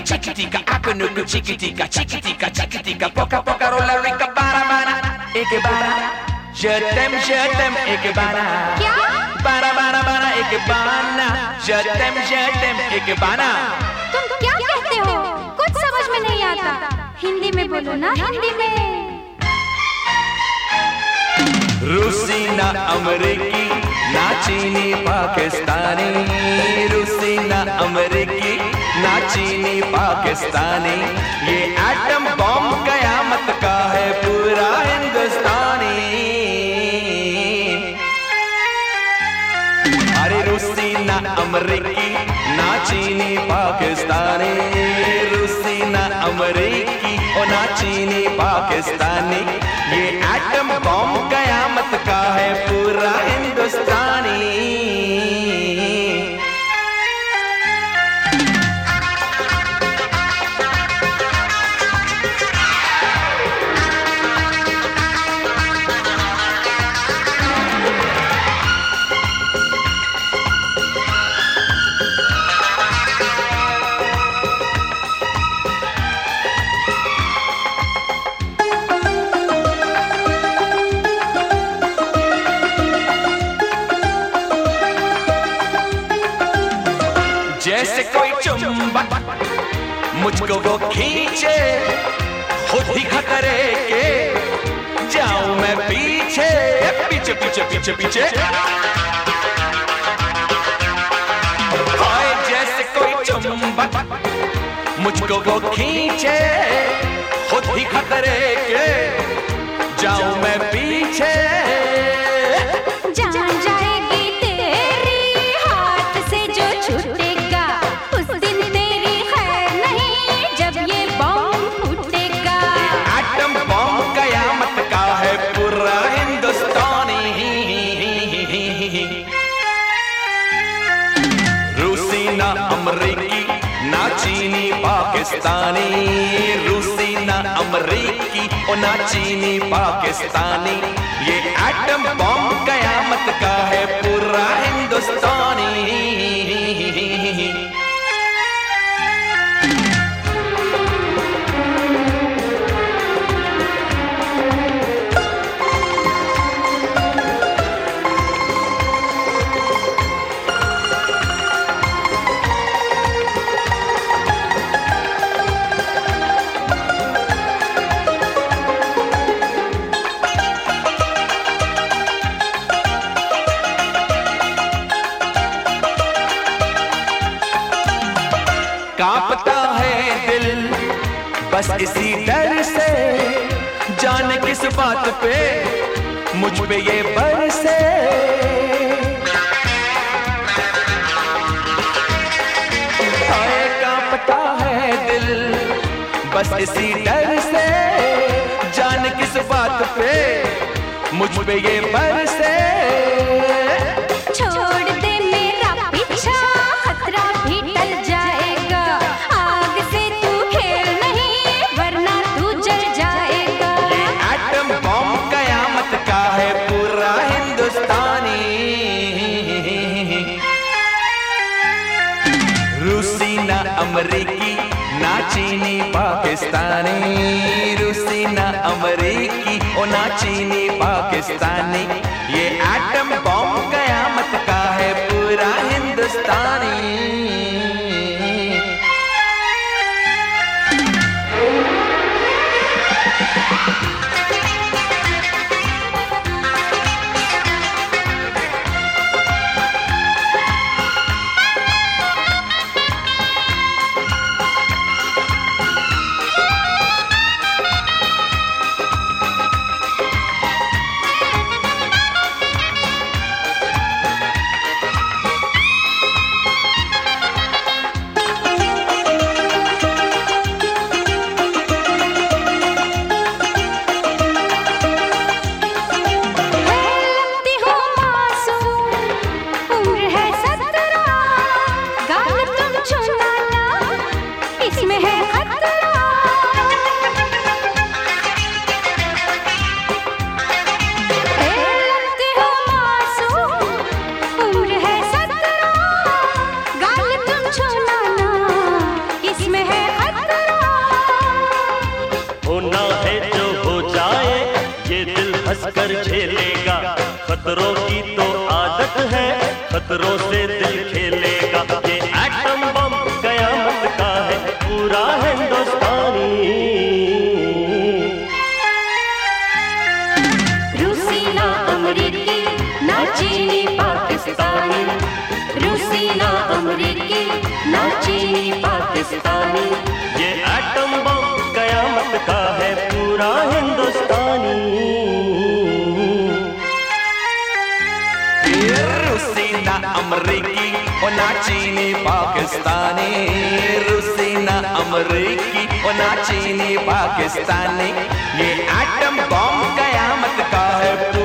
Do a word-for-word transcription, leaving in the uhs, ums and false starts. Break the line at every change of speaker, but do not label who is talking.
chiquitica, akunuku chiquitica, chiquitica, chiquitica, poca poca rolla rica bara bara, एक बारा, je t'aime, je t'aime, एक बारा,
क्या?
बारा बारा बारा एक बाना, je t'aime, je t'aime, एक बाना।
तुम क्या कहते हो? कुछ समझ में नहीं आता। हिंदी में बोलो ना, हिंदी में।
रूसी ना अमेरिकी, ना चीनी पाकिस्तानी, रूसी ना अमेरिकी, ना चीनी पाकिस्तानी, ये एटम बॉम्ब कयामत का है पूरा हिंदुस्तानी। अरे रूसी ना अमेरिकी, ना चीनी पाकिस्तानी, रूसी ना अमेरिकी और ना चीनी पाकिस्तानी, ये एटम बॉम्ब कयामत का है पूरा हिंदुस्तानी। जैसे कोई चुंबक मुझको वो खींचे, खुद ही खतरे के जाऊं मैं पीछे पीछे पीछे पीछे पीछे। हाय जैसे कोई चुंबक मुझको वो खींचे, खुद ही खतरे के जाऊं मैं पीछे। रूसी ना अमेरिकी, ना चीनी पाकिस्तानी, रूसी ना अमेरिकी और ना चीनी पाकिस्तानी, ये एटम बॉम्ब कयामत का है पूरा हिंदुस्तानी। कांपता है दिल बस इसी डर से, जाने किस बात पे मुझ पे ये बरसे। हाय कांपता है दिल बस इसी डर से, जाने किस बात पे मुझ पे ये बरसे। रूसी ना अमेरिकी, ना चीनी पाकिस्तानी, रूसी ना अमेरिकी और ना चीनी पाकिस्तानी, ये एटम बॉम्ब कयामत का है पूरा हिंदुस्तानी।
हंसकर झेलेगा। खतरों की तो आदत है, खतरों से दिल खेलेगा। ये एटम बम कयामत का है, पूरा हिंदुस्तानी।
रूसी ना अमरीकी ना चीनी पाकिस्तानी, रूसी ना अमरीकी ना चीनी पाकिस्तानी।
ये एटम बम कयामत का है, पूरा हिंदुस्तानी।
रूसी ना अमरीकी और ना चीनी पाकिस्तानी, रूसी ना अमरीकी और ना चीनी पाकिस्तानी। ये एटम बम कयामत का है।